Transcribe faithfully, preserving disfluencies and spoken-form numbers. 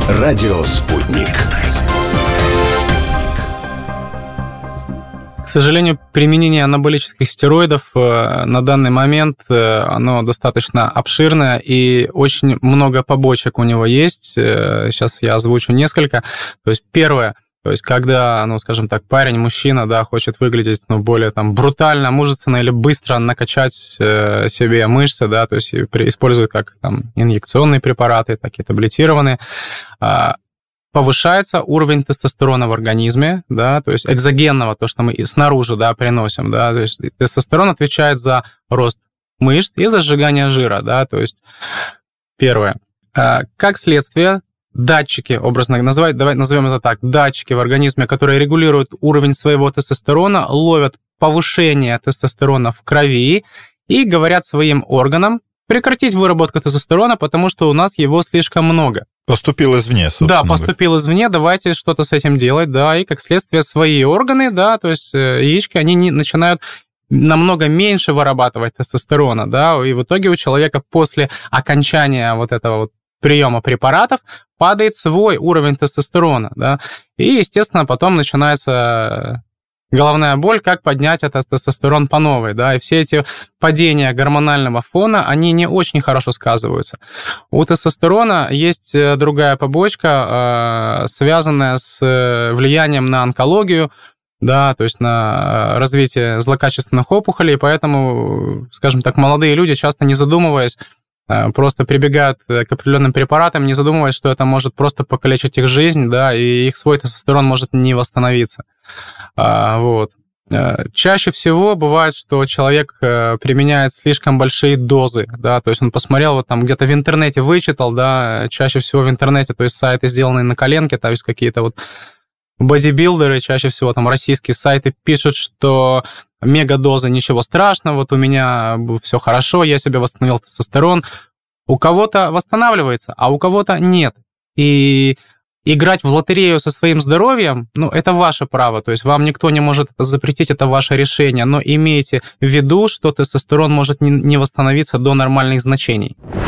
Радио «Спутник». К сожалению, применение анаболических стероидов на данный момент, оно достаточно обширное, и очень много побочек у него есть. Сейчас я озвучу несколько. То есть первое, то есть когда, ну, скажем так, парень, мужчина, да, хочет выглядеть, ну, более там брутально, мужественно или быстро накачать себе мышцы, да, то есть используют как там инъекционные препараты, так и таблетированные, повышается уровень тестостерона в организме, да, то есть экзогенного, то, что мы снаружи, да, приносим, да, то есть тестостерон отвечает за рост мышц и за сжигание жира, да, то есть первое. Как следствие, датчики, образно называть, давай назовем это так, датчики в организме, которые регулируют уровень своего тестостерона, ловят повышение тестостерона в крови и говорят своим органам прекратить выработку тестостерона, потому что у нас его слишком много. Поступил извне, собственно. Да, поступил извне, давайте что-то с этим делать, да, и как следствие свои органы, да, то есть яички, они не, начинают намного меньше вырабатывать тестостерона, да, и в итоге у человека после окончания вот этого вот приема препаратов падает свой уровень тестостерона, да, и, естественно, потом начинается головная боль, как поднять этот тестостерон по новой, да, и все эти падения гормонального фона, они не очень хорошо сказываются. У тестостерона есть другая побочка, связанная с влиянием на онкологию, да, то есть на развитие злокачественных опухолей, поэтому, скажем так, молодые люди, часто не задумываясь, просто прибегают к определенным препаратам, не задумываясь, что это может просто покалечить их жизнь, да, и их свой тестостерон может не восстановиться. Вот. Чаще всего бывает, что человек применяет слишком большие дозы, да, то есть он посмотрел, вот там где-то в интернете вычитал, да, чаще всего в интернете, то есть сайты, сделанные на коленке, то есть какие-то вот бодибилдеры, чаще всего там российские сайты пишут, что мегадоза, ничего страшного, вот у меня все хорошо, я себе восстановил тестостерон. У кого-то восстанавливается, а у кого-то нет. И играть в лотерею со своим здоровьем, ну, это ваше право, то есть вам никто не может это запретить, это ваше решение, но имейте в виду, что тестостерон может не восстановиться до нормальных значений.